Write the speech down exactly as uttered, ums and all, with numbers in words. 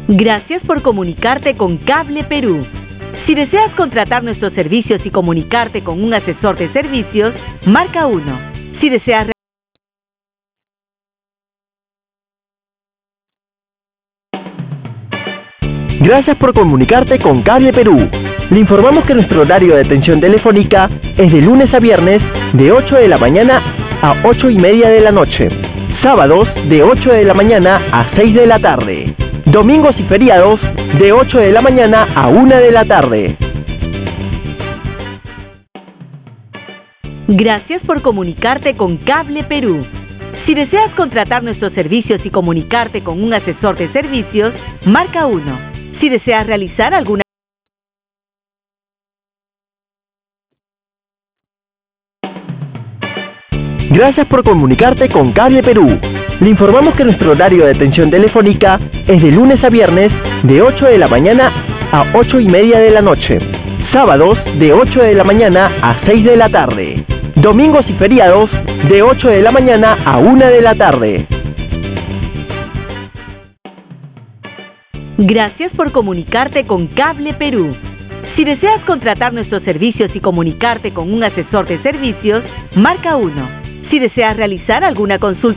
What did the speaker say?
Gracias por comunicarte con Cable Perú. Si deseas contratar nuestros servicios y comunicarte con un asesor de servicios, marca uno. Si deseas Gracias por comunicarte con Cable Perú. Le informamos que nuestro horario de atención telefónica es de lunes a viernes de ocho de la mañana a ocho y media de la noche. Sábados de ocho de la mañana a seis de la tarde. Domingos y feriados de ocho de la mañana a una de la tarde. Gracias por comunicarte con Cable Perú. Si deseas contratar nuestros servicios y comunicarte con un asesor de servicios, marca uno. Si deseas realizar alguna Gracias por comunicarte con Cable Perú. Le informamos que nuestro horario de atención telefónica es de lunes a viernes de ocho de la mañana a ocho y media de la noche. Sábados de ocho de la mañana a seis de la tarde. Domingos y feriados de ocho de la mañana a una de la tarde. Gracias por comunicarte con Cable Perú. Si deseas contratar nuestros servicios y comunicarte con un asesor de servicios, marca uno. Si deseas realizar alguna consulta